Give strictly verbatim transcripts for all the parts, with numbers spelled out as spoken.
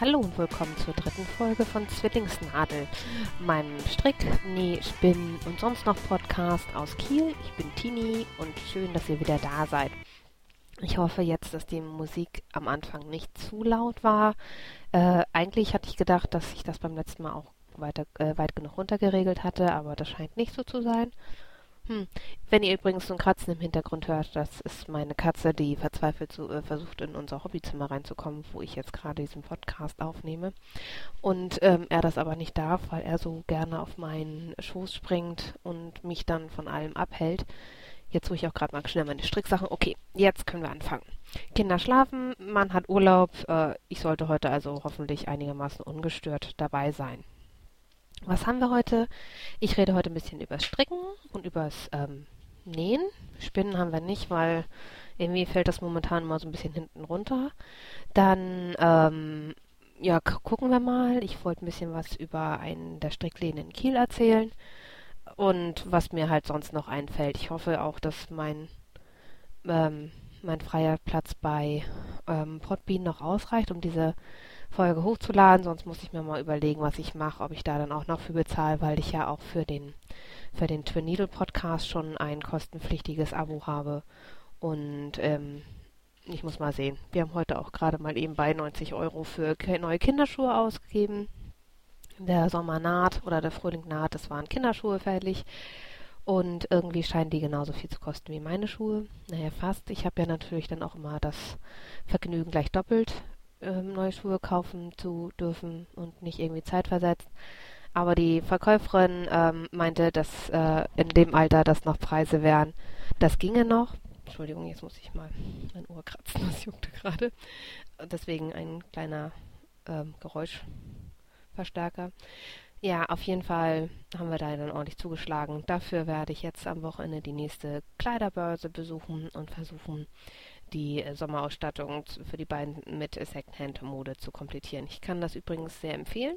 Hallo und willkommen zur dritten Folge von Zwillingsnadel, meinem Strick-, Näh-, Spinn- und sonst noch Podcast aus Kiel. Ich bin Tini und schön, dass ihr wieder da seid. Ich hoffe jetzt, dass die Musik am Anfang nicht zu laut war. Äh, eigentlich hatte ich gedacht, dass ich das beim letzten Mal auch weiter, äh, weit genug runtergeregelt hatte, aber das scheint nicht so zu sein. Hm. Wenn ihr übrigens so ein Kratzen im Hintergrund hört, das ist meine Katze, die verzweifelt so, äh, versucht, in unser Hobbyzimmer reinzukommen, wo ich jetzt gerade diesen Podcast aufnehme. Und ähm, er das aber nicht darf, weil er so gerne auf meinen Schoß springt und mich dann von allem abhält. Jetzt suche ich auch gerade mal schnell meine Stricksachen. Okay, jetzt können wir anfangen. Kinder schlafen, man hat Urlaub. Äh, ich sollte heute also hoffentlich einigermaßen ungestört dabei sein. Was haben wir heute? Ich rede heute ein bisschen übers Stricken und übers ähm, Nähen. Spinnen haben wir nicht, weil irgendwie fällt das momentan mal so ein bisschen hinten runter. Dann, ähm, ja, k- gucken wir mal. Ich wollte ein bisschen was über einen der Strickläden in Kiel erzählen und was mir halt sonst noch einfällt. Ich hoffe auch, dass mein, ähm, mein freier Platz bei ähm, Podbean noch ausreicht, um diese Folge hochzuladen, sonst muss ich mir mal überlegen, was ich mache, ob ich da dann auch noch für bezahle, weil ich ja auch für den für den Twin Needle Podcast schon ein kostenpflichtiges Abo habe und ähm, ich muss mal sehen. Wir haben heute auch gerade mal eben bei neunzig Euro für ke- neue Kinderschuhe ausgegeben. Der Sommer naht oder der Frühling naht, es waren Kinderschuhe fällig und irgendwie scheinen die genauso viel zu kosten wie meine Schuhe. Naja, fast. Ich habe ja natürlich dann auch immer das Vergnügen gleich doppelt ähm, neue Schuhe kaufen zu dürfen und nicht irgendwie zeitversetzt. Aber die Verkäuferin ähm, meinte, dass äh, in dem Alter das noch Preise wären. Das ginge noch. Entschuldigung, jetzt muss ich mal mein Ohr kratzen, das juckte gerade. Deswegen ein kleiner ähm, Geräuschverstärker. Ja, auf jeden Fall haben wir da dann ordentlich zugeschlagen. Dafür werde ich jetzt am Wochenende die nächste Kleiderbörse besuchen und versuchen, die Sommerausstattung für die beiden mit Secondhand-Mode zu komplettieren. Ich kann das übrigens sehr empfehlen.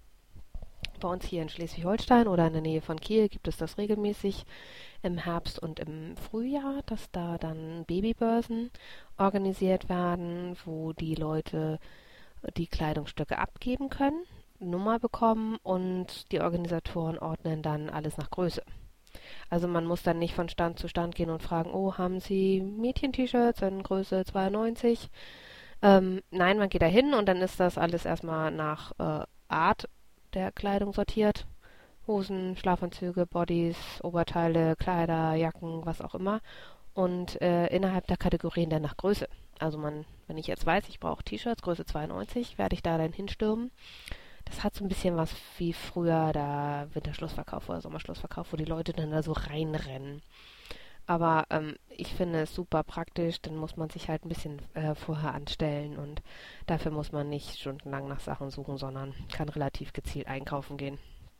Bei uns hier in Schleswig-Holstein oder in der Nähe von Kiel gibt es das regelmäßig im Herbst und im Frühjahr, dass da dann Babybörsen organisiert werden, wo die Leute die Kleidungsstücke abgeben können, Nummer bekommen und die Organisatoren ordnen dann alles nach Größe. Also man muss dann nicht von Stand zu Stand gehen und fragen, oh, haben Sie Mädchen-T-Shirts in Größe zweiundneunzig? Ähm, nein, man geht da hin und dann ist das alles erstmal nach äh, Art der Kleidung sortiert. Hosen, Schlafanzüge, Bodies, Oberteile, Kleider, Jacken, was auch immer. Und äh, innerhalb der Kategorien dann nach Größe. Also man, wenn ich jetzt weiß, ich brauche T-Shirts Größe zweiundneunzig, werde ich da dann hinstürmen. Das hat so ein bisschen was wie früher der Winterschlussverkauf oder Sommerschlussverkauf, wo die Leute dann da so reinrennen. Aber ähm, ich finde es super praktisch, dann muss man sich halt ein bisschen äh, vorher anstellen und dafür muss man nicht stundenlang nach Sachen suchen, sondern kann relativ gezielt einkaufen gehen.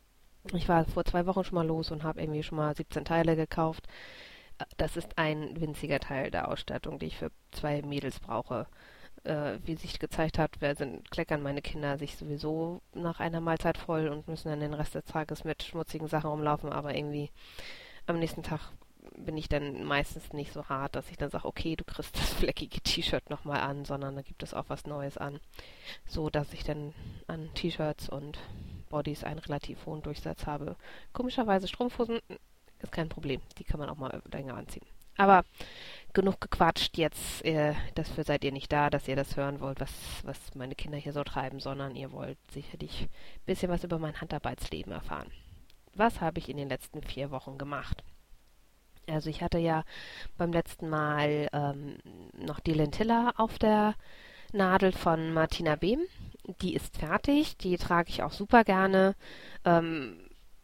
Ich war vor zwei Wochen schon mal los und habe irgendwie schon mal siebzehn Teile gekauft. Äh, Das ist ein winziger Teil der Ausstattung, die ich für zwei Mädels brauche. Äh, wie sich gezeigt hat, wer sind, kleckern meine Kinder sich sowieso nach einer Mahlzeit voll und müssen dann den Rest des Tages mit schmutzigen Sachen rumlaufen, aber irgendwie am nächsten Tag bin ich dann meistens nicht so hart, dass ich dann sage, okay, du kriegst das fleckige T-Shirt nochmal an, sondern da gibt es auch was Neues an. So, dass ich dann an T-Shirts und Bodies einen relativ hohen Durchsatz habe. Komischerweise Strumpfhosen ist kein Problem, die kann man auch mal länger anziehen. Aber genug gequatscht, jetzt, äh, dafür seid ihr nicht da, dass ihr das hören wollt, was, was meine Kinder hier so treiben, sondern ihr wollt sicherlich ein bisschen was über mein Handarbeitsleben erfahren. Was habe ich in den letzten vier Wochen gemacht? Also ich hatte ja beim letzten Mal ähm, noch die Lentilla auf der Nadel von Martina Behm. Die ist fertig, die trage ich auch super gerne. Ähm,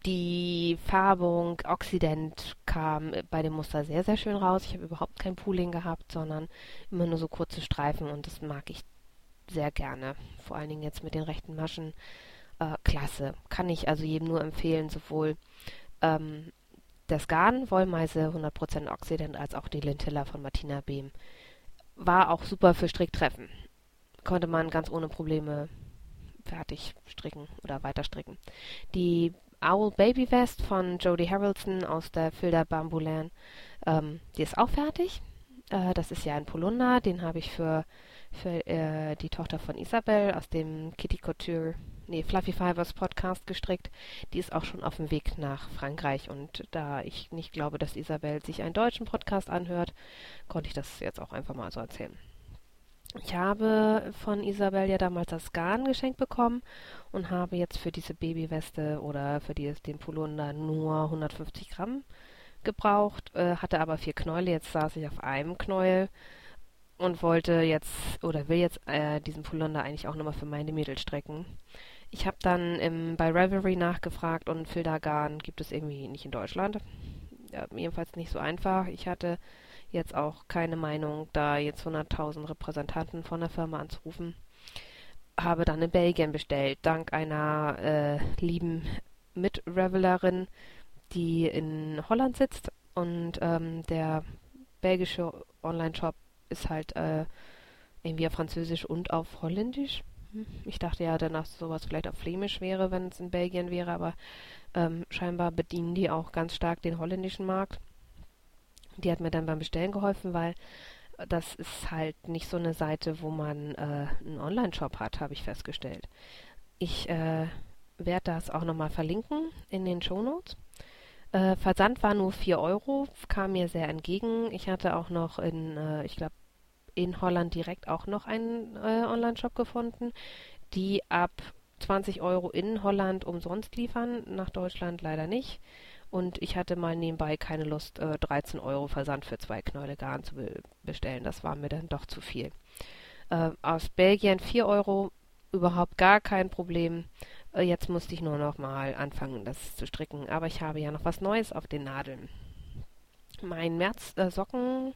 die Färbung Oxident kam bei dem Muster sehr, sehr schön raus. Ich habe überhaupt kein Pooling gehabt, sondern immer nur so kurze Streifen und das mag ich sehr gerne. Vor allen Dingen jetzt mit den rechten Maschen. Äh, klasse. Kann ich also jedem nur empfehlen, sowohl ähm, das Garn, Wollmeise hundert Prozent Oxidant, als auch die Lentilla von Martina Behm. War auch super für Stricktreffen. Konnte man ganz ohne Probleme fertig stricken oder weiter stricken. Die Owl Baby Vest von Jodie Harrelson aus der Filder Bambulan, ähm, die ist auch fertig. Äh, das ist ja ein Polunder, den habe ich für, für äh, die Tochter von Isabel aus dem Kitty Couture, nee, Fluffy Fibers Podcast gestrickt. Die ist auch schon auf dem Weg nach Frankreich und da ich nicht glaube, dass Isabel sich einen deutschen Podcast anhört, konnte ich das jetzt auch einfach mal so erzählen. Ich habe von Isabel ja damals das Garn geschenkt bekommen und habe jetzt für diese Babyweste oder für die, den Polunder nur hundertfünfzig Gramm gebraucht, äh, hatte aber vier Knäule. Jetzt saß ich auf einem Knäuel und wollte jetzt oder will jetzt äh, diesen Polunder eigentlich auch nochmal für meine Mädels strecken. Ich habe dann im, bei Ravelry nachgefragt und Filtergarn gibt es irgendwie nicht in Deutschland. Ja, jedenfalls nicht so einfach. Ich hatte jetzt auch keine Meinung, da jetzt hunderttausend Repräsentanten von der Firma anzurufen. Habe dann in Belgien bestellt, dank einer äh, lieben Mitrevelerin, die in Holland sitzt. Und ähm, der belgische Online-Shop ist halt äh, irgendwie auf Französisch und auf Holländisch. Hm. Ich dachte ja, danach sowas vielleicht auf Flämisch wäre, wenn es in Belgien wäre, aber ähm, scheinbar bedienen die auch ganz stark den holländischen Markt. Die hat mir dann beim Bestellen geholfen, weil das ist halt nicht so eine Seite, wo man äh, einen Online-Shop hat, habe ich festgestellt. Ich äh, werde das auch nochmal verlinken in den Shownotes. Äh, Versand war nur vier Euro, kam mir sehr entgegen. Ich hatte auch noch in, äh, ich glaube, in Holland direkt auch noch einen äh, Online-Shop gefunden, die ab zwanzig Euro in Holland umsonst liefern, nach Deutschland leider nicht. Und ich hatte mal nebenbei keine Lust, äh, dreizehn Euro Versand für zwei Knäule Garn zu be- bestellen. Das war mir dann doch zu viel. Äh, aus Belgien vier Euro, überhaupt gar kein Problem. Äh, jetzt musste ich nur noch mal anfangen, das zu stricken. Aber ich habe ja noch was Neues auf den Nadeln. Mein März-Sockenclub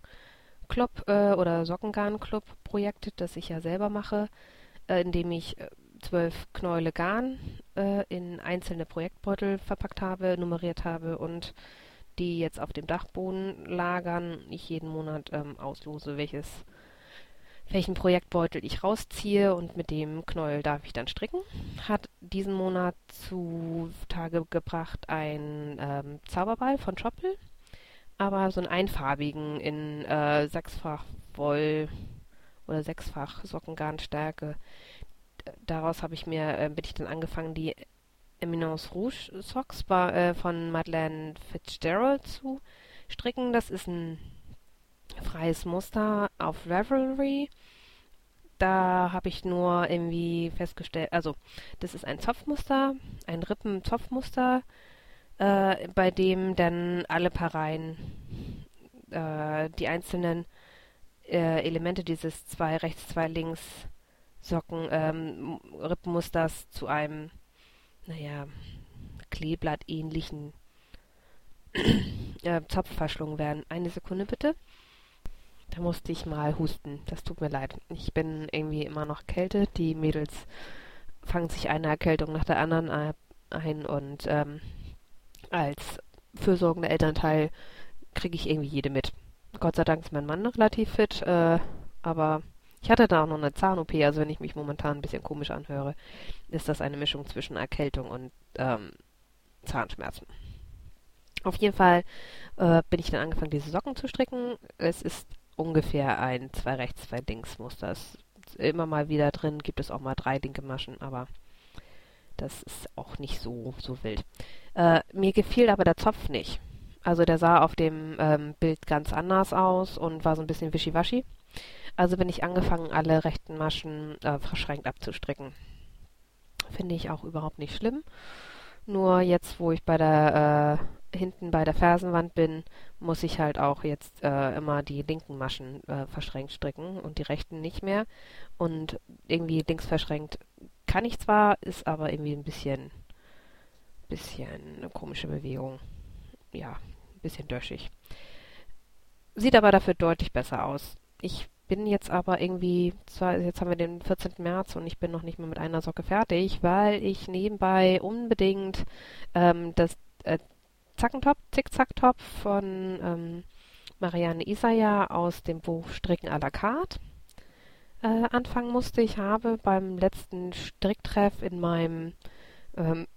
äh, oder Sockengarn-Club-Projekt, das ich ja selber mache, äh, indem ich äh, zwölf Knäule Garn äh, in einzelne Projektbeutel verpackt habe, nummeriert habe und die jetzt auf dem Dachboden lagern. Ich jeden Monat ähm, auslose, welches, welchen Projektbeutel ich rausziehe und mit dem Knäuel darf ich dann stricken. Hat diesen Monat zu Tage gebracht ein ähm, Zauberball von Schoppel, aber so einen einfarbigen in äh, sechsfach Woll oder sechsfach Sockengarnstärke. Daraus habe ich mir, äh, bin ich dann angefangen, die Eminence Rouge Socks bei, äh, von Madeleine Fitzgerald zu stricken. Das ist ein freies Muster auf Ravelry. Da habe ich nur irgendwie festgestellt, also das ist ein Zopfmuster, ein Rippen-Zopfmuster, äh, bei dem dann alle Pareien, äh, die einzelnen äh, Elemente dieses zwei rechts, zwei links Socken, ähm, Rippenmusters zu einem, naja, Kleeblatt-ähnlichen äh, Zopf verschlungen werden. Eine Sekunde bitte. Da musste ich mal husten. Das tut mir leid. Ich bin irgendwie immer noch erkältet. Die Mädels fangen sich eine Erkältung nach der anderen ein und ähm, als fürsorgender Elternteil kriege ich irgendwie jede mit. Gott sei Dank ist mein Mann noch relativ fit, äh, aber ich hatte da auch noch eine Zahn-O P, also wenn ich mich momentan ein bisschen komisch anhöre, ist das eine Mischung zwischen Erkältung und ähm, Zahnschmerzen. Auf jeden Fall äh, bin ich dann angefangen, diese Socken zu stricken. Es ist ungefähr ein zwei rechts, zwei links Muster. Es ist immer mal wieder drin, gibt es auch mal drei linke Maschen, aber das ist auch nicht so, so wild. Äh, mir gefiel aber der Zopf nicht. Also der sah auf dem ähm, Bild ganz anders aus und war so ein bisschen wischiwaschi. Also bin ich angefangen, alle rechten Maschen äh, verschränkt abzustricken. Finde ich auch überhaupt nicht schlimm. Nur jetzt, wo ich bei der äh, hinten bei der Fersenwand bin, muss ich halt auch jetzt äh, immer die linken Maschen äh, verschränkt stricken und die rechten nicht mehr. Und irgendwie links verschränkt kann ich zwar, ist aber irgendwie ein bisschen, bisschen eine komische Bewegung. Ja, ein bisschen döschig. Sieht aber dafür deutlich besser aus. Ich bin jetzt aber irgendwie, zwar, jetzt haben wir den vierzehnten März und ich bin noch nicht mehr mit einer Socke fertig, weil ich nebenbei unbedingt ähm, das äh, Zackentop, Zickzacktop von ähm, Marianne Isaya aus dem Buch Stricken à la carte äh, anfangen musste. Ich habe beim letzten Stricktreff in meinem ähm,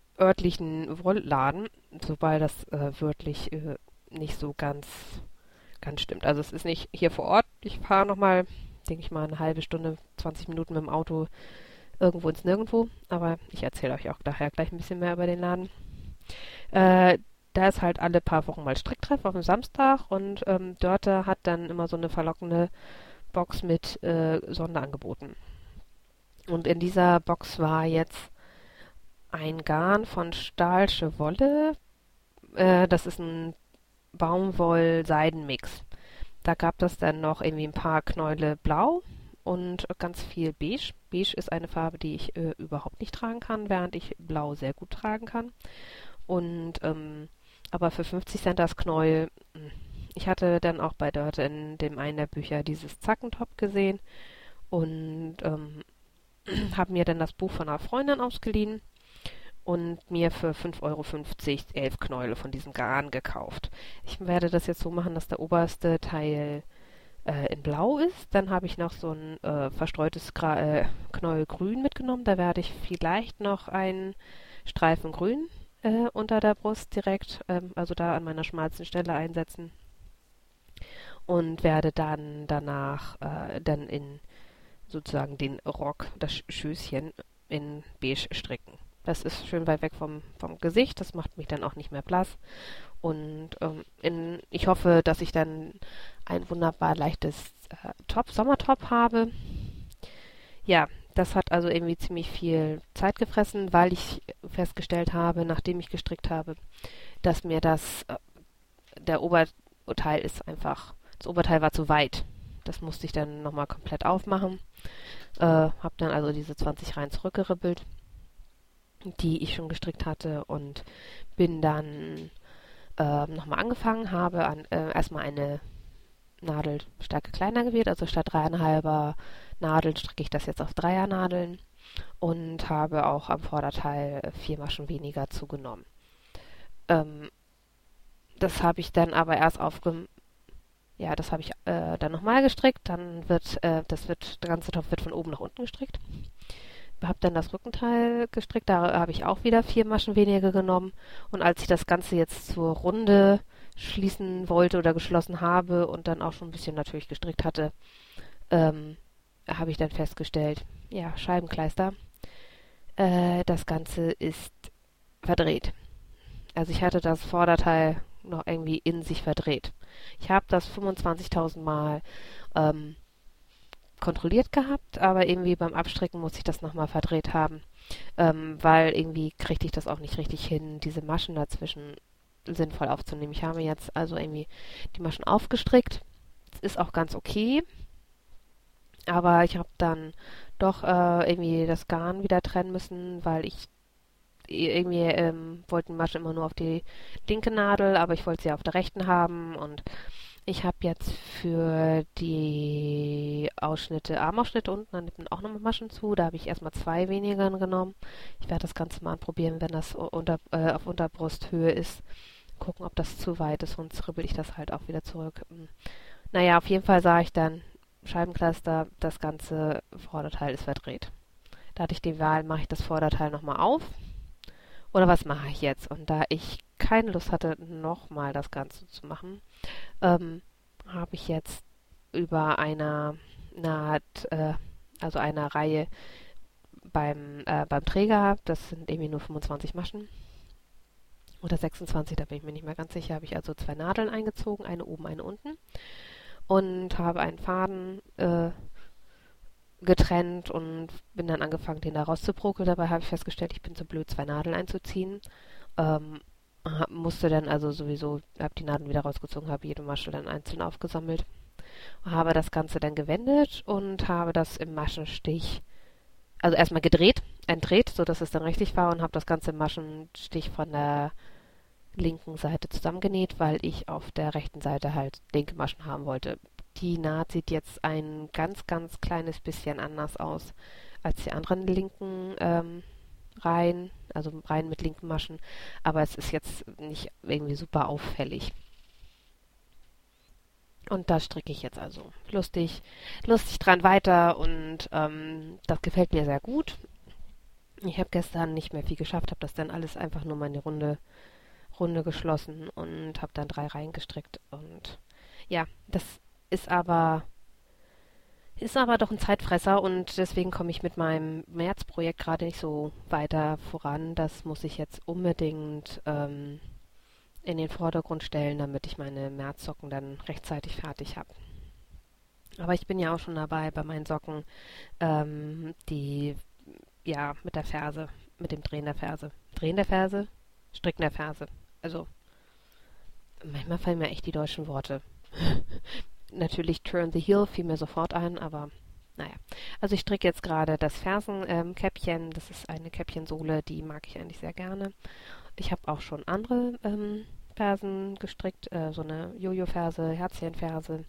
örtlichen Wollladen, wobei das äh, wörtlich äh, nicht so ganz ganz stimmt. Also es ist nicht hier vor Ort. Ich fahre nochmal, denke ich mal, eine halbe Stunde, zwanzig Minuten mit dem Auto irgendwo ins Nirgendwo. Aber ich erzähle euch auch daher gleich ein bisschen mehr über den Laden. Äh, da ist halt alle paar Wochen mal Stricktreff auf dem Samstag und ähm, Dörte hat dann immer so eine verlockende Box mit äh, Sonderangeboten. Und in dieser Box war jetzt ein Garn von Stahlsche Wolle. Äh, das ist ein Baumwoll-Seidenmix. Da gab es dann noch irgendwie ein paar Knäule blau und ganz viel beige. Beige ist eine Farbe, die ich äh, überhaupt nicht tragen kann, während ich blau sehr gut tragen kann. Und ähm, aber für fünfzig Cent das Knäuel. Ich hatte dann auch bei Dörte in dem einen der Bücher dieses Zackentop gesehen und ähm, habe mir dann das Buch von einer Freundin ausgeliehen und mir für fünf Euro fünfzig elf Knäule von diesem Garn gekauft. Ich werde das jetzt so machen, dass der oberste Teil äh, in blau ist. Dann habe ich noch so ein äh, verstreutes Gra äh, Knäuel grün mitgenommen. Da werde ich vielleicht noch einen Streifen grün äh, unter der Brust direkt, ähm, also da an meiner schmalsten Stelle einsetzen. Und werde dann danach äh, dann in sozusagen den Rock, das Schößchen in beige stricken. Das ist schön weit weg vom, vom Gesicht, das macht mich dann auch nicht mehr blass. Und ähm, in, ich hoffe, dass ich dann ein wunderbar leichtes äh, Top, Sommertop habe. Ja, das hat also irgendwie ziemlich viel Zeit gefressen, weil ich festgestellt habe, nachdem ich gestrickt habe, dass mir das, äh, der Oberteil ist einfach, das Oberteil war zu weit. Das musste ich dann nochmal komplett aufmachen. Äh, habe dann also diese zwanzig Reihen zurückgeribbelt, die ich schon gestrickt hatte und bin dann äh, nochmal angefangen, habe an, äh, erstmal eine Nadelstärke kleiner gewählt, also statt dreieinhalber Nadeln stricke ich das jetzt auf Dreiernadeln und habe auch am Vorderteil vier Maschen weniger zugenommen. Ähm, das habe ich dann aber erst aufge... Ja, das habe ich äh, dann nochmal gestrickt, dann wird, äh, das wird, der ganze Topf wird von oben nach unten gestrickt. Habe dann das Rückenteil gestrickt, da habe ich auch wieder vier Maschen weniger genommen. Und als ich das Ganze jetzt zur Runde schließen wollte oder geschlossen habe und dann auch schon ein bisschen natürlich gestrickt hatte, ähm, habe ich dann festgestellt, ja, Scheibenkleister, äh, das Ganze ist verdreht. Also ich hatte das Vorderteil noch irgendwie in sich verdreht. Ich habe das fünfundzwanzigtausend Mal ähm, kontrolliert gehabt, aber irgendwie beim Abstricken muss ich das nochmal verdreht haben, ähm, weil irgendwie kriegte ich das auch nicht richtig hin, diese Maschen dazwischen sinnvoll aufzunehmen. Ich habe jetzt also irgendwie die Maschen aufgestrickt. Das ist auch ganz okay, aber ich habe dann doch äh, irgendwie das Garn wieder trennen müssen, weil ich irgendwie ähm, wollte die Masche immer nur auf die linke Nadel, aber ich wollte sie auf der rechten haben und ich habe jetzt für die Ausschnitte, Armausschnitte unten, dann nimmt auch nochmal Maschen zu. Da habe ich erstmal zwei weniger genommen. Ich werde das Ganze mal anprobieren, wenn das unter, äh, auf Unterbrusthöhe ist. Gucken, ob das zu weit ist, sonst ribbel ich das halt auch wieder zurück. Naja, auf jeden Fall sah ich dann, Scheibenkleister, das ganze Vorderteil ist verdreht. Da hatte ich die Wahl, mache ich das Vorderteil nochmal auf oder was mache ich jetzt? Und da ich keine Lust hatte, nochmal das Ganze zu machen, ähm, habe ich jetzt über einer Naht, äh, also einer Reihe beim, äh, beim Träger, das sind irgendwie nur fünfundzwanzig Maschen oder sechsundzwanzig, da bin ich mir nicht mehr ganz sicher, habe ich also zwei Nadeln eingezogen, eine oben, eine unten und habe einen Faden äh, getrennt und bin dann angefangen, den da rauszuprokeln. Dabei habe ich festgestellt, ich bin zu blöd, zwei Nadeln einzuziehen. Ähm, hab, musste dann also sowieso, habe die Nadeln wieder rausgezogen, habe jede Masche dann einzeln aufgesammelt, habe das Ganze dann gewendet und habe das im Maschenstich, also erstmal gedreht, entdreht, sodass es dann richtig war und habe das Ganze im Maschenstich von der linken Seite zusammengenäht, weil ich auf der rechten Seite halt linke Maschen haben wollte. Die Naht sieht jetzt ein ganz, ganz kleines bisschen anders aus als die anderen linken ähm, Reihen, also Reihen mit linken Maschen, aber es ist jetzt nicht irgendwie super auffällig. Und da stricke ich jetzt also lustig, lustig dran weiter und ähm, das gefällt mir sehr gut. Ich habe gestern nicht mehr viel geschafft, habe das dann alles einfach nur meine Runde, Runde geschlossen und habe dann drei Reihen gestrickt und Ja, das ist aber, ist aber doch ein Zeitfresser und deswegen komme ich mit meinem Märzprojekt gerade nicht so weiter voran. Das muss ich jetzt unbedingt ähm, in den Vordergrund stellen, damit ich meine Märzsocken dann rechtzeitig fertig habe. Aber ich bin ja auch schon dabei bei meinen Socken, ähm, die, ja, mit der Ferse, mit dem Drehen der Ferse. Drehen der Ferse, Stricken der Ferse. Also, manchmal fallen mir echt die deutschen Worte. Natürlich Turn the Heel fiel mir sofort ein, aber naja. Also ich stricke jetzt gerade das Fersenkäppchen. Ähm, das ist eine Käppchensohle, die mag ich eigentlich sehr gerne. Ich habe auch schon andere ähm, Fersen gestrickt, äh, so eine Jojo-Ferse, Herzchenferse,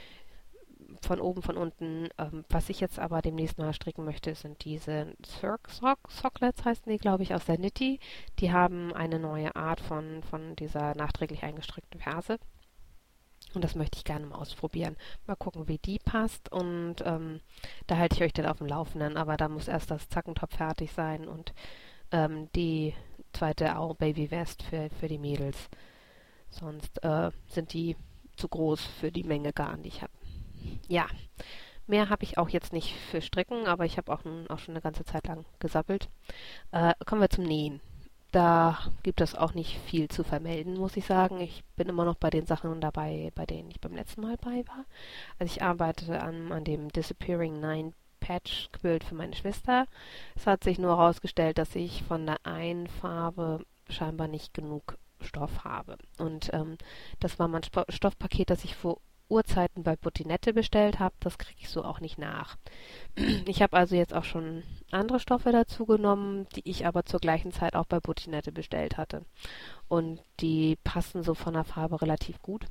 von oben, von unten. Ähm, was ich jetzt aber demnächst mal stricken möchte, sind diese Cirque Sock Socklets, heißen die, glaube ich, aus der Nitti. Die haben eine neue Art von, von dieser nachträglich eingestrickten Ferse. Und das möchte ich gerne mal ausprobieren. Mal gucken, wie die passt. Und ähm, da halte ich euch dann auf dem Laufenden. Aber da muss erst das Zackentop fertig sein und ähm, die zweite auch Baby West für, für die Mädels. Sonst äh, sind die zu groß für die Menge Garn, die ich habe. Ja, mehr habe ich auch jetzt nicht für Stricken, aber ich habe auch, auch schon eine ganze Zeit lang gesappelt. Äh, kommen wir zum Nähen. Da gibt es auch nicht viel zu vermelden, muss ich sagen. Ich bin immer noch bei den Sachen dabei, bei denen ich beim letzten Mal bei war. Also ich arbeite an, an dem Disappearing Nine Patch Quilt für meine Schwester. Es hat sich nur herausgestellt, dass ich von der einen Farbe scheinbar nicht genug Stoff habe. Und ähm, das war mein Sp Stoffpaket, das ich vor Urzeiten bei Buttinette bestellt habe. Das kriege ich so auch nicht nach. Ich habe also jetzt auch schon andere Stoffe dazu genommen, die ich aber zur gleichen Zeit auch bei Buttinette bestellt hatte. Und die passen so von der Farbe relativ gut.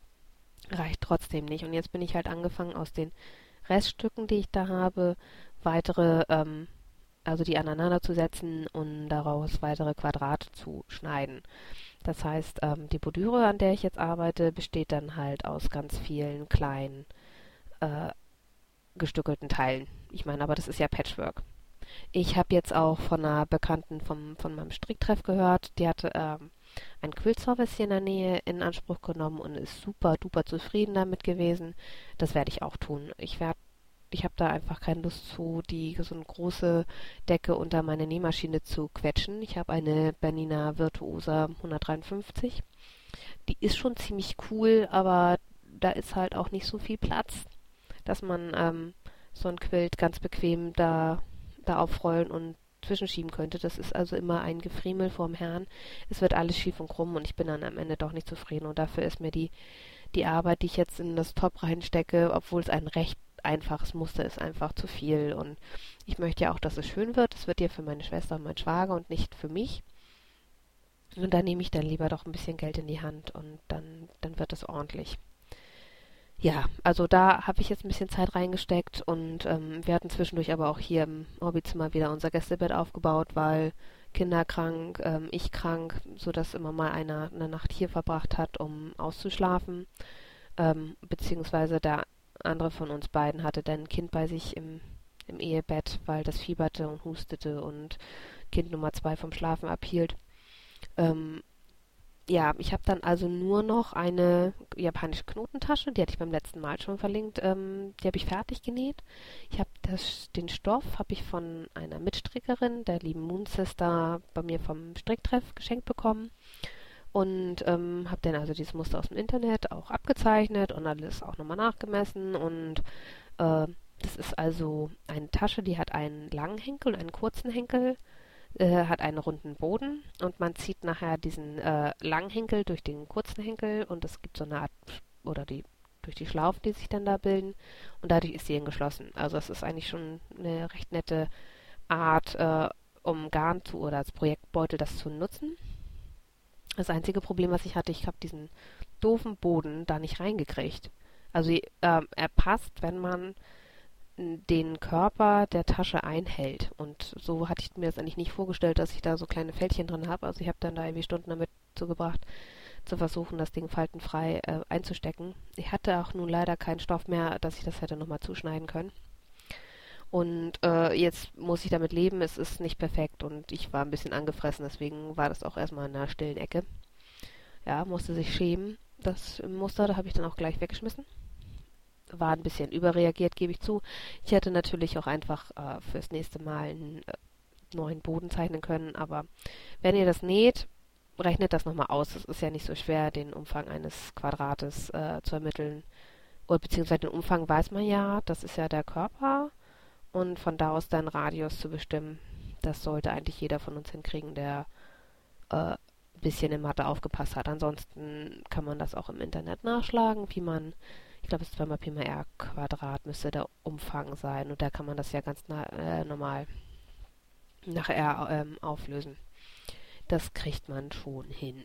Reicht trotzdem nicht. Und jetzt bin ich halt angefangen, aus den Reststücken, die ich da habe, weitere, ähm, also die aneinander zu setzen und daraus weitere Quadrate zu schneiden. Das heißt, ähm, die Bordüre, an der ich jetzt arbeite, besteht dann halt aus ganz vielen kleinen äh, gestückelten Teilen. Ich meine, aber das ist ja Patchwork. Ich habe jetzt auch von einer Bekannten vom, von meinem Stricktreff gehört, die hatte ähm, ein Quiltservice hier in der Nähe in Anspruch genommen und ist super duper zufrieden damit gewesen. Das werde ich auch tun. Ich werde Ich habe da einfach keine Lust zu, die so eine große Decke unter meine Nähmaschine zu quetschen. Ich habe eine Bernina Virtuosa hundertdreiundfünfzig. Die ist schon ziemlich cool, aber da ist halt auch nicht so viel Platz, dass man ähm, so ein Quilt ganz bequem da, da aufrollen und zwischenschieben könnte. Das ist also immer ein Gefriemel vorm Herrn. Es wird alles schief und krumm und ich bin dann am Ende doch nicht zufrieden. Und dafür ist mir die, die Arbeit, die ich jetzt in das Top reinstecke, obwohl es ein recht einfaches Muster ist, einfach zu viel. Und ich möchte ja auch, dass es schön wird. Es wird ja für meine Schwester und meinen Schwager und nicht für mich. Und da nehme ich dann lieber doch ein bisschen Geld in die Hand und dann, dann wird es ordentlich. Ja, also da habe ich jetzt ein bisschen Zeit reingesteckt und ähm, wir hatten zwischendurch aber auch hier im Hobbizimmer wieder unser Gästebett aufgebaut, weil Kinder krank, ähm, ich krank, sodass immer mal einer eine Nacht hier verbracht hat, um auszuschlafen. Ähm, beziehungsweise der andere von uns beiden hatte dann ein Kind bei sich im, im Ehebett, weil das fieberte und hustete und Kind Nummer zwei vom Schlafen abhielt. Ähm, ja, ich habe dann also nur noch eine japanische Knotentasche, die hatte ich beim letzten Mal schon verlinkt, ähm, die habe ich fertig genäht. Ich habe den Stoff habe ich von einer Mitstrickerin, der lieben Moon Sister, bei mir vom Stricktreff geschenkt bekommen. Und ähm, habe dann also dieses Muster aus dem Internet auch abgezeichnet und alles auch nochmal nachgemessen. Und äh, das ist also eine Tasche, die hat einen langen Henkel und einen kurzen Henkel, äh, hat einen runden Boden. Und man zieht nachher diesen äh, langen Henkel durch den kurzen Henkel und es gibt so eine Art, oder die durch die Schlaufen, die sich dann da bilden. Und dadurch ist sie geschlossen. Also es ist eigentlich schon eine recht nette Art, äh, um Garn zu, oder als Projektbeutel das zu nutzen. Das einzige Problem, was ich hatte, ich habe diesen doofen Boden da nicht reingekriegt. Also ähm, er passt, wenn man den Körper der Tasche einhält. Und so hatte ich mir das eigentlich nicht vorgestellt, dass ich da so kleine Fältchen drin habe. Also ich habe dann da irgendwie Stunden damit zugebracht, zu versuchen, das Ding faltenfrei äh, einzustecken. Ich hatte auch nun leider keinen Stoff mehr, dass ich das hätte nochmal zuschneiden können. Und äh, jetzt muss ich damit leben, es ist nicht perfekt und ich war ein bisschen angefressen, deswegen war das auch erstmal in einer stillen Ecke. Ja, musste sich schämen. Das Muster, da habe ich dann auch gleich weggeschmissen. War ein bisschen überreagiert, gebe ich zu. Ich hätte natürlich auch einfach äh, fürs nächste Mal einen äh, neuen Boden zeichnen können, aber wenn ihr das näht, rechnet das nochmal aus. Es ist ja nicht so schwer, den Umfang eines Quadrates äh, zu ermitteln. Oder beziehungsweise den Umfang weiß man ja, das ist ja der Körper. Und von da aus dann Radius zu bestimmen, das sollte eigentlich jeder von uns hinkriegen, der äh, ein bisschen in Mathe aufgepasst hat. Ansonsten kann man das auch im Internet nachschlagen, wie man, ich glaube, es ist zwei mal Pi mal R Quadrat müsste der Umfang sein. Und da kann man das ja ganz na, äh, normal nachher ähm, auflösen. Das kriegt man schon hin.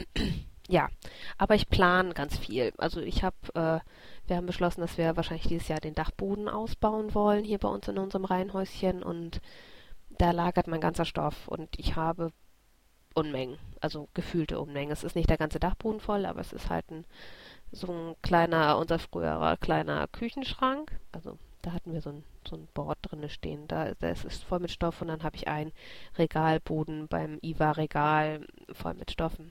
Ja, aber ich plane ganz viel. Also ich habe, äh, wir haben beschlossen, dass wir wahrscheinlich dieses Jahr den Dachboden ausbauen wollen, hier bei uns in unserem Reihenhäuschen. Und da lagert mein ganzer Stoff. Und ich habe Unmengen, also gefühlte Unmengen. Es ist nicht der ganze Dachboden voll, aber es ist halt ein, so ein kleiner, unser früherer kleiner Küchenschrank. Also da hatten wir so ein, so ein Board drinne stehen. Da, das ist voll mit Stoff und dann habe ich einen Regalboden beim I W A-Regal voll mit Stoffen.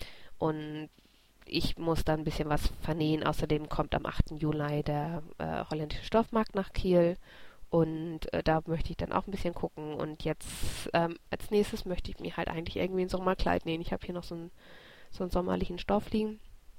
Und ich muss dann ein bisschen was vernähen. Außerdem kommt am achten Juli der äh, holländische Stoffmarkt nach Kiel. Und äh, da möchte ich dann auch ein bisschen gucken. Und jetzt ähm, als nächstes möchte ich mir halt eigentlich irgendwie ein Sommerkleid nähen. Ich habe hier noch so, ein, so einen sommerlichen Stoff liegen.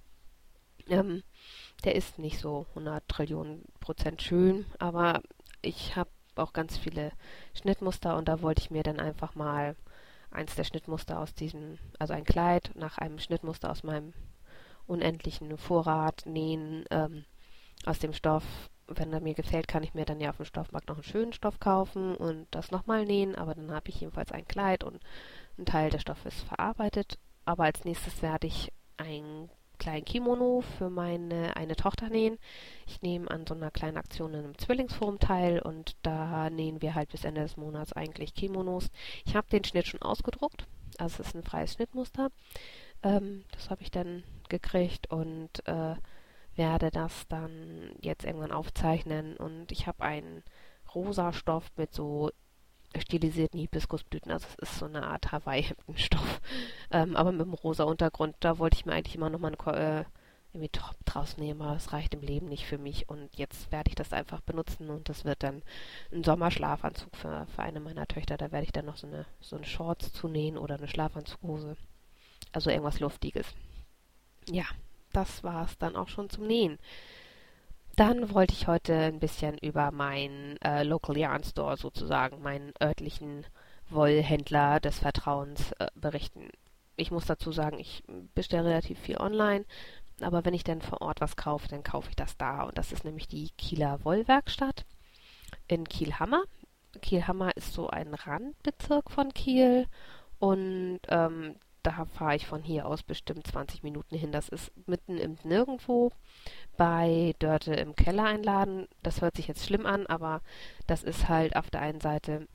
Ähm, der ist nicht so hundert Trillionen Prozent schön, aber ich habe auch ganz viele Schnittmuster und da wollte ich mir dann einfach mal eins der Schnittmuster aus diesem, also ein Kleid nach einem Schnittmuster aus meinem unendlichen Vorrat nähen, ähm, aus dem Stoff. Wenn er mir gefällt, kann ich mir dann ja auf dem Stoffmarkt noch einen schönen Stoff kaufen und das nochmal nähen, aber dann habe ich jedenfalls ein Kleid und ein Teil des Stoffes verarbeitet. Aber als nächstes werde ich ein kleinen Kimono für meine eine Tochter nähen. Ich nehme an so einer kleinen Aktion in einem Zwillingsforum teil und da nähen wir halt bis Ende des Monats eigentlich Kimonos. Ich habe den Schnitt schon ausgedruckt, also es ist ein freies Schnittmuster. Ähm, das habe ich dann gekriegt und äh, werde das dann jetzt irgendwann aufzeichnen und ich habe einen rosa Stoff mit so stilisierten Hibiskusblüten. Also es ist so eine Art Hawaii-Hemdenstoff, ähm, aber mit einem rosa Untergrund. Da wollte ich mir eigentlich immer noch mal einen äh, irgendwie Top draus nehmen, aber das reicht im Leben nicht für mich. Und jetzt werde ich das einfach benutzen und das wird dann ein Sommerschlafanzug für, für eine meiner Töchter. Da werde ich dann noch so eine, so eine Shorts zunähen oder eine Schlafanzughose. Also irgendwas Luftiges. Ja, das war es dann auch schon zum Nähen. Dann wollte ich heute ein bisschen über meinen äh, Local Yarn Store sozusagen, meinen örtlichen Wollhändler des Vertrauens äh, berichten. Ich muss dazu sagen, ich bestelle relativ viel online, aber wenn ich dann vor Ort was kaufe, dann kaufe ich das da. Und das ist nämlich die Kieler Wollwerkstatt in Kielhammer. Kielhammer ist so ein Randbezirk von Kiel und ähm, da fahre ich von hier aus bestimmt zwanzig Minuten hin. Das ist mitten im Nirgendwo bei Dörte im Keller einladen. Das hört sich jetzt schlimm an, aber das ist halt auf der einen Seite,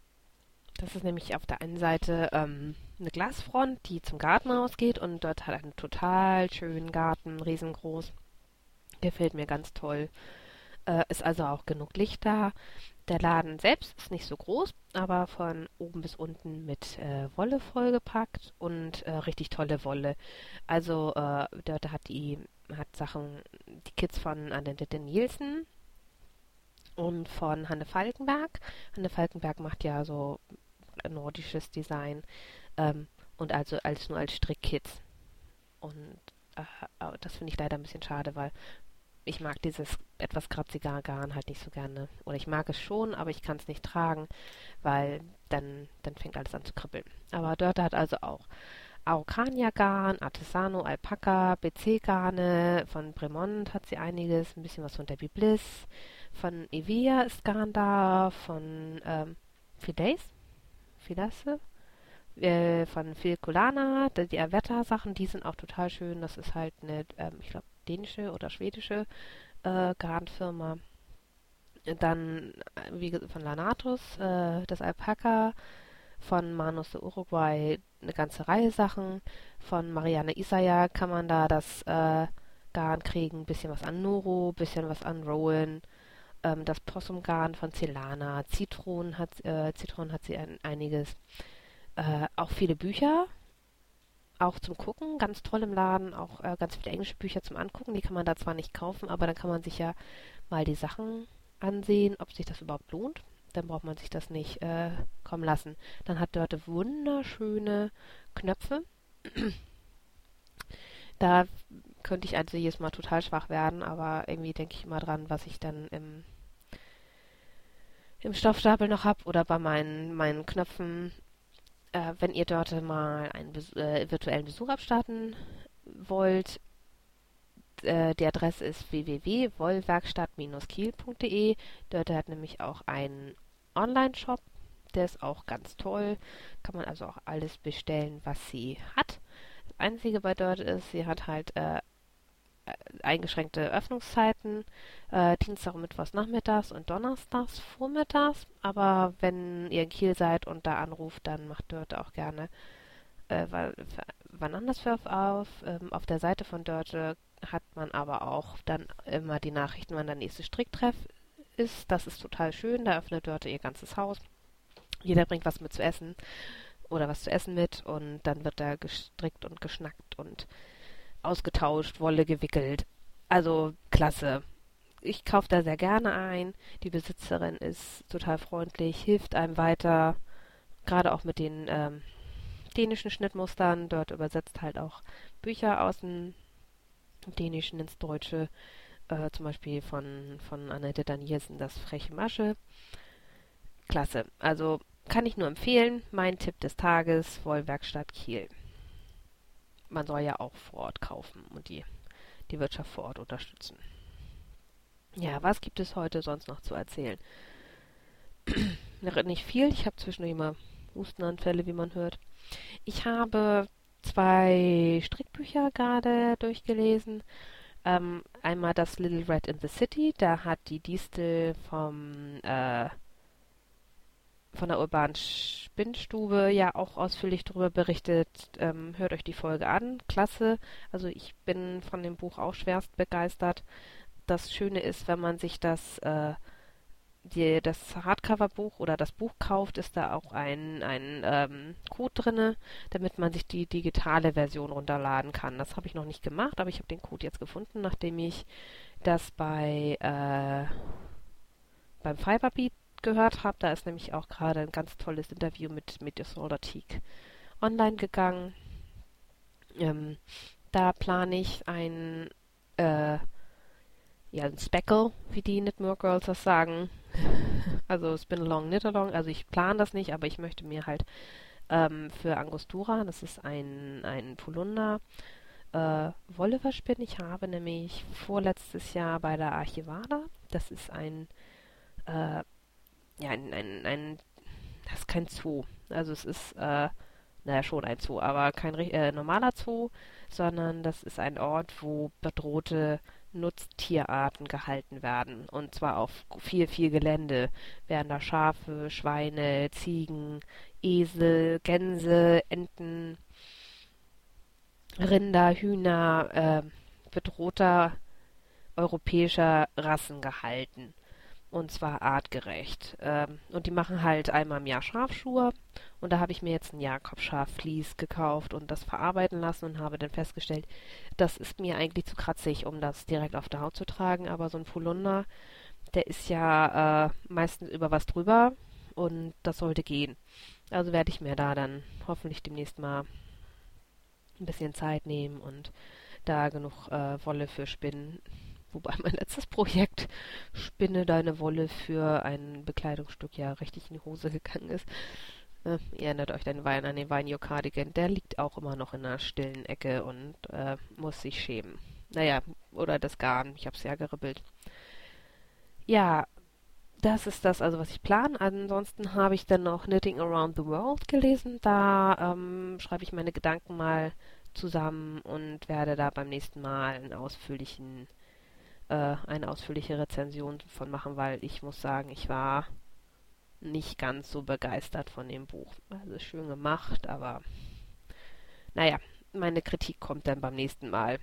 das ist nämlich auf der einen Seite ähm, eine Glasfront, die zum Gartenhaus geht und dort hat einen total schönen Garten, riesengroß. Gefällt mir ganz toll. Äh, ist also auch genug Licht da. Der Laden selbst ist nicht so groß, aber von oben bis unten mit äh, Wolle vollgepackt und äh, richtig tolle Wolle. Also äh, dort hat die hat Sachen, die Kids von Annette Nielsen und von Hanne Falkenberg. Hanne Falkenberg macht ja so nordisches Design ähm, und also als nur als Strickkids. Und äh, das finde ich leider ein bisschen schade, weil ich mag dieses etwas kratzige Garn halt nicht so gerne. Oder ich mag es schon, aber ich kann es nicht tragen, weil dann, dann fängt alles an zu kribbeln. Aber Dörte hat also auch Araucania-Garn, Artesano, Alpaka, B C-Garne, von Bremont hat sie einiges, ein bisschen was von Debbie Bliss, von Evea ist Garn da, von ähm, Fides, Fidasse, äh, von Filcolana, die die Avetta-Sachen, die sind auch total schön. Das ist halt eine, ähm, ich glaube, dänische oder schwedische äh, Garnfirma. Dann wie gesagt, von Lanatus, äh, das Alpaka, von Manus de Uruguay eine ganze Reihe Sachen. Von Marianne Isaya kann man da das äh, Garn kriegen, bisschen was an Noro, bisschen was an Rowan. Ähm, das Possumgarn von Celana, Zitron hat, äh, Zitron hat sie ein, einiges. Äh, auch viele Bücher, auch zum Gucken, ganz toll im Laden, auch äh, ganz viele englische Bücher zum Angucken, die kann man da zwar nicht kaufen, aber dann kann man sich ja mal die Sachen ansehen, ob sich das überhaupt lohnt. Dann braucht man sich das nicht äh, kommen lassen. Dann hat Dörte wunderschöne Knöpfe. Da könnte ich also jedes Mal total schwach werden, aber irgendwie denke ich immer dran, was ich dann im, im Stoffstapel noch habe oder bei meinen, meinen Knöpfen. Äh, wenn ihr dort mal einen Bes äh, virtuellen Besuch abstarten wollt, äh, die Adresse ist w w w punkt wollwerkstatt kiel punkt d e. Dort hat nämlich auch einen Online-Shop, der ist auch ganz toll. Kann man also auch alles bestellen, was sie hat. Das Einzige bei dort ist, sie hat halt äh, eingeschränkte Öffnungszeiten, äh, Dienstag und Mittwochs nachmittags und Donnerstags vormittags. Aber wenn ihr in Kiel seid und da anruft, dann macht Dörte auch gerne äh, wann anders für auf. Ähm, auf der Seite von Dörte hat man aber auch dann immer die Nachrichten, wann der nächste Stricktreff ist. Das ist total schön. Da öffnet Dörte ihr ganzes Haus. Jeder bringt was mit zu essen oder was zu essen mit und dann wird da gestrickt und geschnackt und ausgetauscht, Wolle gewickelt. Also klasse. Ich kaufe da sehr gerne ein. Die Besitzerin ist total freundlich, hilft einem weiter, gerade auch mit den ähm, dänischen Schnittmustern. Dort übersetzt halt auch Bücher aus dem Dänischen ins Deutsche, äh, zum Beispiel von, von Annette Danielsen, das freche Masche. Klasse. Also kann ich nur empfehlen. Mein Tipp des Tages, Wollwerkstatt Kiel. Man soll ja auch vor Ort kaufen und die, die Wirtschaft vor Ort unterstützen. Ja, was gibt es heute sonst noch zu erzählen? Nicht viel. Ich habe zwischendurch immer Hustenanfälle, wie man hört. Ich habe zwei Strickbücher gerade durchgelesen. Ähm, einmal das Little Red in the City. Da hat die Distel vom äh, von der urbanen Spinnstube ja auch ausführlich darüber berichtet. Ähm, hört euch die Folge an. Klasse. Also ich bin von dem Buch auch schwerst begeistert. Das Schöne ist, wenn man sich das, äh, die, das Hardcover-Buch oder das Buch kauft, ist da auch ein, ein ähm, Code drinne, damit man sich die digitale Version runterladen kann. Das habe ich noch nicht gemacht, aber ich habe den Code jetzt gefunden, nachdem ich das bei äh, beim Fiberbeat gehört habe. Da ist nämlich auch gerade ein ganz tolles Interview mit, mit Isolde Teague online gegangen. Ähm, da plane ich ein, äh, ja, ein Speckle, wie die Knitmore Girls das sagen. Also Spin Along, Knit Along. Also ich plane das nicht, aber ich möchte mir halt ähm, für Angostura, das ist ein, ein Polunder, äh, Wolle verspinnen. Ich habe nämlich vorletztes Jahr bei der Archivada, das ist ein äh, ja, ein, ein, ein, das ist kein Zoo. Also es ist, äh, naja, schon ein Zoo, aber kein äh, normaler Zoo, sondern das ist ein Ort, wo bedrohte Nutztierarten gehalten werden. Und zwar auf viel, viel Gelände werden da Schafe, Schweine, Ziegen, Esel, Gänse, Enten, Rinder, Hühner, äh, bedrohter europäischer Rassen gehalten. Und zwar artgerecht. Ähm, und die machen halt einmal im Jahr Schafschuhe. Und da habe ich mir jetzt ein Jakobsschafvlies gekauft und das verarbeiten lassen und habe dann festgestellt, das ist mir eigentlich zu kratzig, um das direkt auf der Haut zu tragen. Aber so ein Polunder, der ist ja äh, meistens über was drüber und das sollte gehen. Also werde ich mir da dann hoffentlich demnächst mal ein bisschen Zeit nehmen und da genug äh, Wolle für spinnen. Wobei mein letztes Projekt, Spinne deine Wolle für ein Bekleidungsstück, ja richtig in die Hose gegangen ist. Äh, ihr erinnert euch den Wein an den Wein Your Cardigan. Der liegt auch immer noch in einer stillen Ecke und äh, muss sich schämen. Naja, oder das Garn. Ich habe es ja geribbelt. Ja, das ist das, also was ich plane. Ansonsten habe ich dann noch Knitting Around the World gelesen. Da ähm, schreibe ich meine Gedanken mal zusammen und werde da beim nächsten Mal einen ausführlichen äh, eine ausführliche Rezension von machen, weil ich muss sagen, ich war nicht ganz so begeistert von dem Buch. Also schön gemacht, aber naja, meine Kritik kommt dann beim nächsten Mal.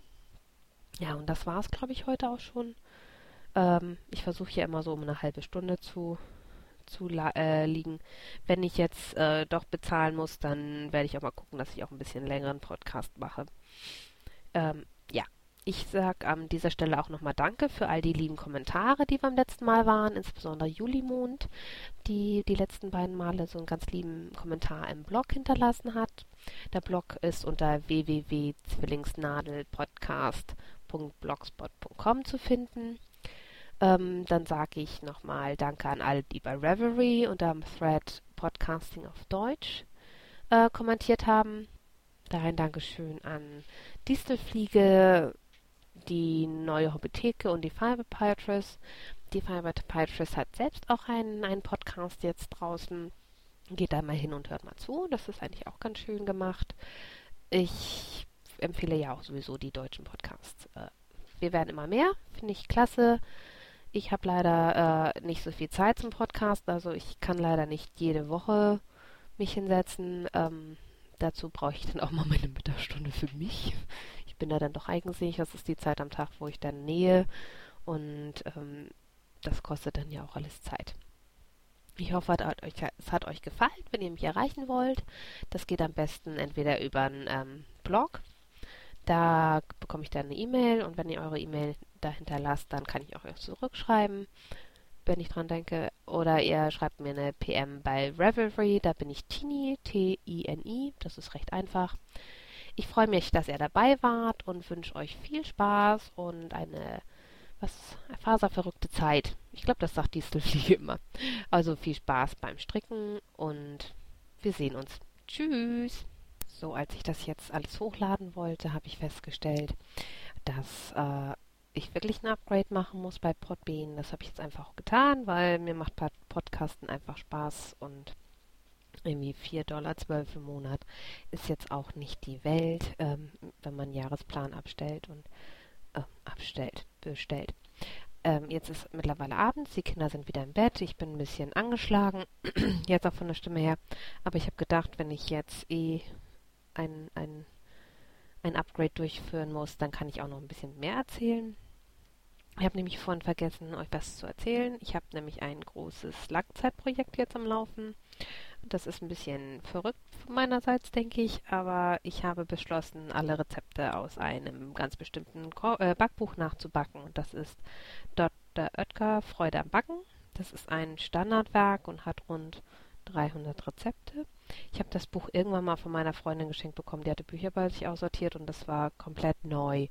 Ja, und das war es, glaube ich, heute auch schon. Ähm, ich versuche ja immer so um eine halbe Stunde zu, zu la- äh, liegen. Wenn ich jetzt äh, doch bezahlen muss, dann werde ich auch mal gucken, dass ich auch ein bisschen längeren Podcast mache. Ähm, ja, ich sage an dieser Stelle auch nochmal Danke für all die lieben Kommentare, die beim letzten Mal waren, insbesondere Julimond, die die letzten beiden Male so einen ganz lieben Kommentar im Blog hinterlassen hat. Der Blog ist unter w w w punkt zwillingsnadelpodcast punkt blogspot punkt com zu finden. Ähm, dann sage ich nochmal Danke an alle, die bei Revelry unter dem Thread Podcasting auf Deutsch äh, kommentiert haben. Dahin Dankeschön an Distelfliege, die neue Hobbytheke und die Fiber Piratress. Die Fiber Piratress hat selbst auch einen, einen Podcast jetzt draußen. Geht da mal hin und hört mal zu. Das ist eigentlich auch ganz schön gemacht. Ich empfehle ja auch sowieso die deutschen Podcasts. Äh, wir werden immer mehr, finde ich klasse. Ich habe leider äh, nicht so viel Zeit zum Podcast, also ich kann leider nicht jede Woche mich hinsetzen. Ähm, dazu brauche ich dann auch mal meine Mittagsstunde für mich. Ich bin da dann doch eigensinnig. Das ist die Zeit am Tag, wo ich dann nähe. Und ähm, das kostet dann ja auch alles Zeit. Ich hoffe, es hat euch, es hat euch gefallen, wenn ihr mich erreichen wollt. Das geht am besten entweder über einen ähm, Blog. Da bekomme ich dann eine E-Mail und wenn ihr eure E-Mail dahinter lasst, dann kann ich auch euch zurückschreiben, wenn ich dran denke. Oder ihr schreibt mir eine P M bei Revelry, da bin ich Tini, T I N I, das ist recht einfach. Ich freue mich, dass ihr dabei wart und wünsche euch viel Spaß und eine was faserverrückte Zeit. Ich glaube, das sagt Distelfliege immer. Also viel Spaß beim Stricken und wir sehen uns. Tschüss! So, als ich das jetzt alles hochladen wollte, habe ich festgestellt, dass äh, ich wirklich ein Upgrade machen muss bei Podbean. Das habe ich jetzt einfach auch getan, weil mir macht Podcasten einfach Spaß und irgendwie vier Dollar zwölf im Monat ist jetzt auch nicht die Welt, ähm, wenn man einen Jahresplan abstellt und äh, abstellt, bestellt. Ähm, jetzt ist mittlerweile abends, die Kinder sind wieder im Bett, ich bin ein bisschen angeschlagen, jetzt auch von der Stimme her, aber ich habe gedacht, wenn ich jetzt eh ein, ein, ein Upgrade durchführen muss, dann kann ich auch noch ein bisschen mehr erzählen. Ich habe nämlich vorhin vergessen, euch was zu erzählen. Ich habe nämlich ein großes Langzeitprojekt jetzt am Laufen. Das ist ein bisschen verrückt meinerseits, denke ich, aber ich habe beschlossen, alle Rezepte aus einem ganz bestimmten Ko- äh, Backbuch nachzubacken. Und das ist Doktor Oetker Freude am Backen. Das ist ein Standardwerk und hat rund dreihundert Rezepte. Ich habe das Buch irgendwann mal von meiner Freundin geschenkt bekommen. Die hatte Bücher bei sich aussortiert und das war komplett neu.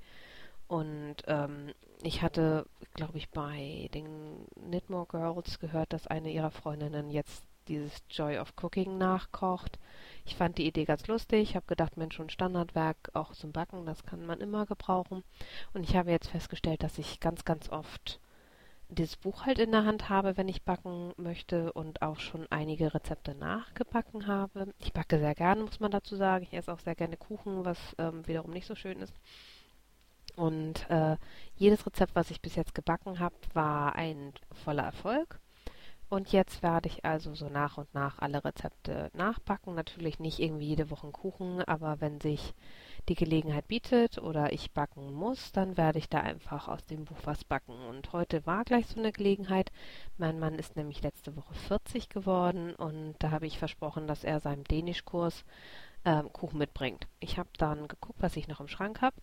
Und ähm, ich hatte, glaube ich, bei den Knitmore Girls gehört, dass eine ihrer Freundinnen jetzt dieses Joy of Cooking nachkocht. Ich fand die Idee ganz lustig. Ich habe gedacht, Mensch, schon Standardwerk auch zum Backen, das kann man immer gebrauchen. Und ich habe jetzt festgestellt, dass ich ganz, ganz oft dieses Buch halt in der Hand habe, wenn ich backen möchte und auch schon einige Rezepte nachgebacken habe. Ich backe sehr gerne, muss man dazu sagen. Ich esse auch sehr gerne Kuchen, was ähm, wiederum nicht so schön ist. Und äh, jedes Rezept, was ich bis jetzt gebacken habe, war ein voller Erfolg. Und jetzt werde ich also so nach und nach alle Rezepte nachbacken. Natürlich nicht irgendwie jede Woche einen Kuchen, aber wenn sich die Gelegenheit bietet oder ich backen muss, dann werde ich da einfach aus dem Buch was backen. Und heute war gleich so eine Gelegenheit. Mein Mann ist nämlich letzte Woche vierzig geworden und da habe ich versprochen, dass er seinem Dänischkurs ähm, Kuchen mitbringt. Ich habe dann geguckt, was ich noch im Schrank habe.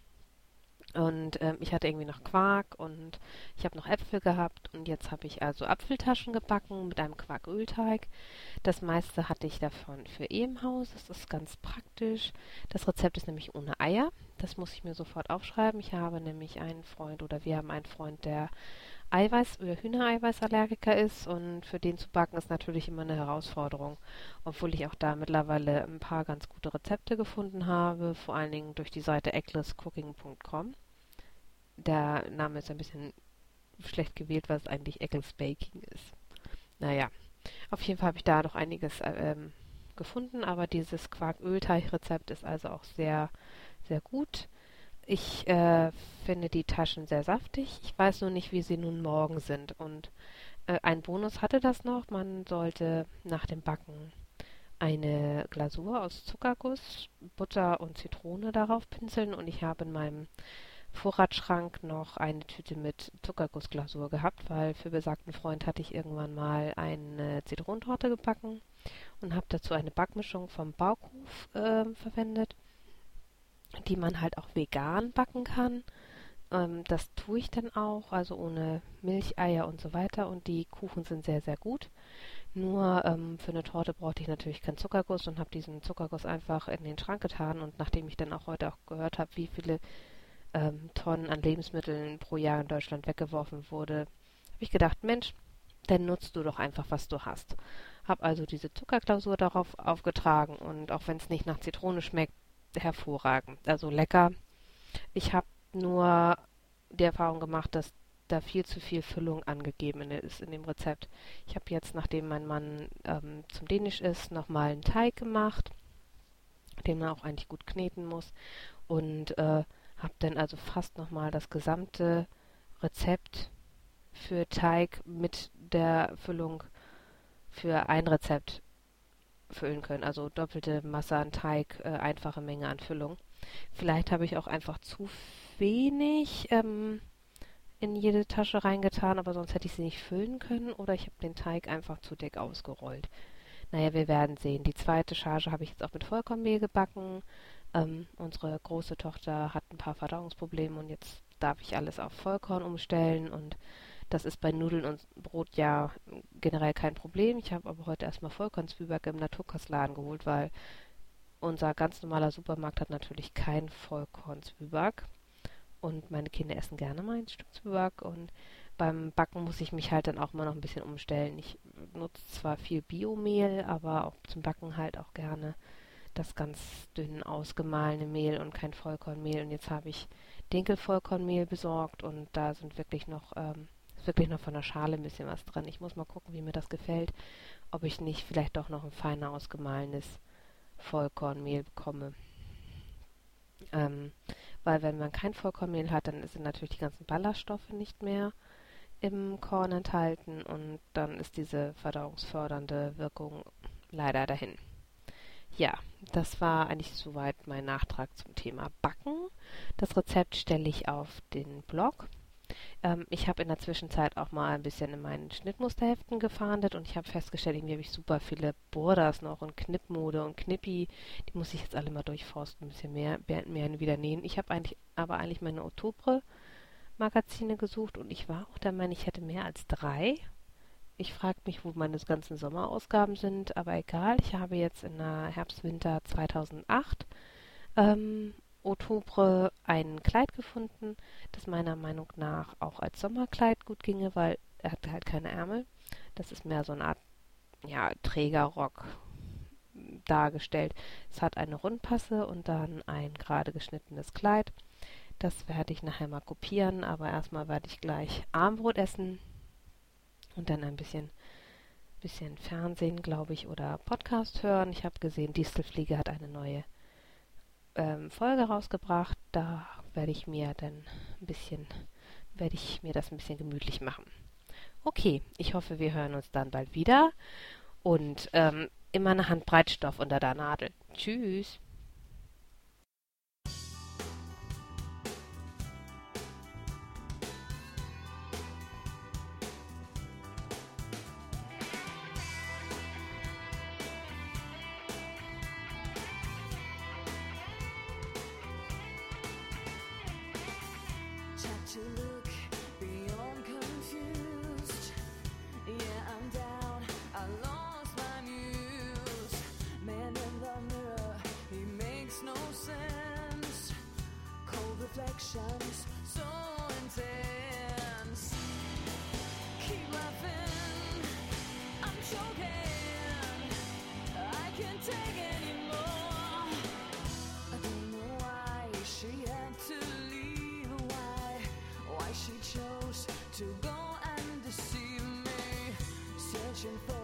Und ähm, ich hatte irgendwie noch Quark und ich habe noch Äpfel gehabt und jetzt habe ich also Apfeltaschen gebacken mit einem Quarkölteig. Das meiste hatte ich davon für eh im Haus. Das ist ganz praktisch. Das Rezept ist nämlich ohne Eier. Das muss ich mir sofort aufschreiben. Ich habe nämlich einen Freund oder wir haben einen Freund, der Eiweiß- oder Hühnereiweißallergiker ist und für den zu backen ist natürlich immer eine Herausforderung. Obwohl ich auch da mittlerweile ein paar ganz gute Rezepte gefunden habe, vor allen Dingen durch die Seite eggless cooking punkt com. Der Name ist ein bisschen schlecht gewählt, weil es eigentlich Eccles Baking ist. Naja, auf jeden Fall habe ich da noch einiges äh, ähm, gefunden, aber dieses Quark-Ölteig-Rezept ist also auch sehr, sehr gut. Ich äh, finde die Taschen sehr saftig. Ich weiß nur nicht, wie sie nun morgen sind. Und äh, ein Bonus hatte das noch. Man sollte nach dem Backen eine Glasur aus Zuckerguss, Butter und Zitrone darauf pinseln. Und ich habe in meinem Vorratsschrank noch eine Tüte mit Zuckergussglasur gehabt, weil für besagten Freund hatte ich irgendwann mal eine Zitronentorte gebacken und habe dazu eine Backmischung vom Bauhof äh, verwendet, die man halt auch vegan backen kann. Ähm, das tue ich dann auch, also ohne Milch, Eier und so weiter, und die Kuchen sind sehr, sehr gut. Nur ähm, für eine Torte brauchte ich natürlich keinen Zuckerguss und habe diesen Zuckerguss einfach in den Schrank getan. Und nachdem ich dann auch heute auch gehört habe, wie viele ähm, Tonnen an Lebensmitteln pro Jahr in Deutschland weggeworfen wurde, habe ich gedacht, Mensch, dann nutzt du doch einfach, was du hast. Habe also diese Zuckerklausur darauf aufgetragen und auch wenn es nicht nach Zitrone schmeckt, hervorragend. Also lecker. Ich habe nur die Erfahrung gemacht, dass da viel zu viel Füllung angegeben ist in dem Rezept. Ich habe jetzt, nachdem mein Mann ähm, zum Dänisch ist, nochmal einen Teig gemacht, den man auch eigentlich gut kneten muss. Und äh, habe dann also fast nochmal das gesamte Rezept für Teig mit der Füllung für ein Rezept füllen können. Also doppelte Masse an Teig, äh, einfache Menge an Füllung. Vielleicht habe ich auch einfach zu wenig ähm, in jede Tasche reingetan, aber sonst hätte ich sie nicht füllen können oder ich habe den Teig einfach zu dick ausgerollt. Naja, wir werden sehen. Die zweite Charge habe ich jetzt auch mit Vollkornmehl gebacken. Ähm, unsere große Tochter hat ein paar Verdauungsprobleme und jetzt darf ich alles auf Vollkorn umstellen und das ist bei Nudeln und Brot ja generell kein Problem. Ich habe aber heute erstmal Vollkornzwieback im Naturkostladen geholt, weil unser ganz normaler Supermarkt hat natürlich kein Vollkornzwieback. Und meine Kinder essen gerne mal ein Stück Zwieback und beim Backen muss ich mich halt dann auch mal noch ein bisschen umstellen. Ich nutze zwar viel Biomehl, aber auch zum Backen halt auch gerne das ganz dünn ausgemahlene Mehl und kein Vollkornmehl. Und jetzt habe ich Dinkelvollkornmehl besorgt und da sind wirklich noch, ähm, ist wirklich noch von der Schale ein bisschen was dran. Ich muss mal gucken, wie mir das gefällt, ob ich nicht vielleicht doch noch ein feiner ausgemahlenes Vollkornmehl bekomme. Ähm, weil wenn man kein Vollkornmehl hat, dann sind natürlich die ganzen Ballaststoffe nicht mehr im Korn enthalten und dann ist diese verdauungsfördernde Wirkung leider dahin. Ja, das war eigentlich soweit mein Nachtrag zum Thema Backen. Das Rezept stelle ich auf den Blog. Ähm, ich habe in der Zwischenzeit auch mal ein bisschen in meinen Schnittmusterheften gefahndet und ich habe festgestellt, irgendwie habe ich super viele Borders noch und Knippmode und Knippi. Die muss ich jetzt alle mal durchforsten, ein bisschen mehr, mehr wieder nähen. Ich habe eigentlich aber eigentlich meine Oktober-Magazine gesucht und ich war auch der Meinung, ich hätte mehr als drei. Ich frage mich, wo meine ganzen Sommerausgaben sind, aber egal. Ich habe jetzt in der Herbst-Winter zweitausendacht ähm, Oktober ein Kleid gefunden, das meiner Meinung nach auch als Sommerkleid gut ginge, weil er hat halt keine Ärmel. Das ist mehr so eine Art ja, Trägerrock dargestellt. Es hat eine Rundpasse und dann ein gerade geschnittenes Kleid. Das werde ich nachher mal kopieren, aber erstmal werde ich gleich Armbrot essen und dann ein bisschen, bisschen Fernsehen, glaube ich, oder Podcast hören. Ich habe gesehen, Distelfliege hat eine neue ähm, Folge rausgebracht. Da werde ich mir dann ein bisschen, werde ich mir das ein bisschen gemütlich machen. Okay, ich hoffe, wir hören uns dann bald wieder und ähm, immer eine Handbreit Stoff unter der Nadel. Tschüss. To look beyond confused. Yeah, I'm down, I lost my muse. Man in the mirror, he makes no sense. Cold reflections, so intense. Keep laughing, I'm choking. I can't take anymore. I don't know why she had to leave. Why she chose to go and deceive me, searching for